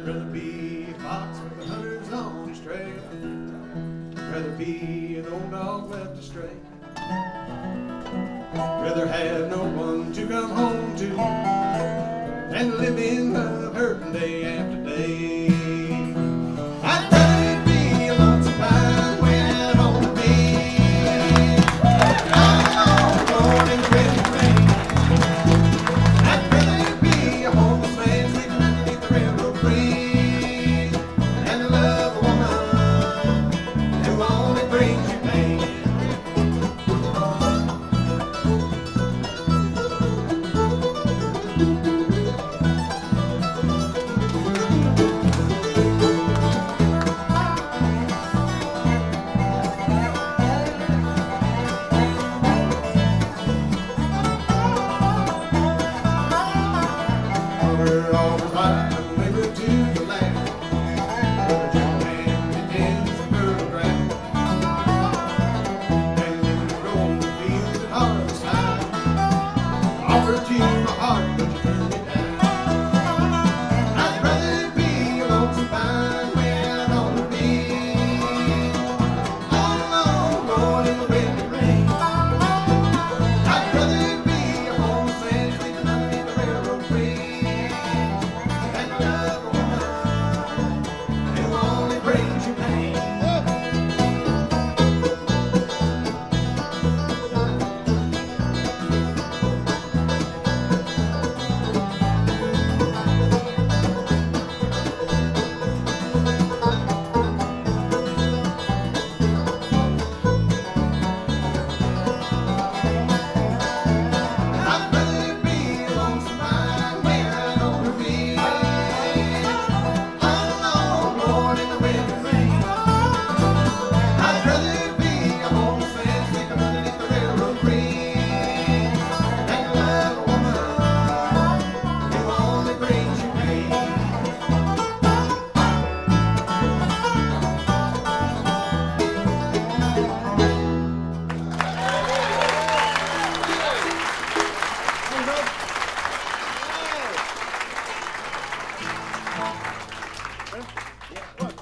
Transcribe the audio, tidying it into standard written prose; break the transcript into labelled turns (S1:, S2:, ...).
S1: Rather be a fox with the hunters on his trail. Rather be an old dog left astray. Rather have no one to come home to than live in love hurting day after day.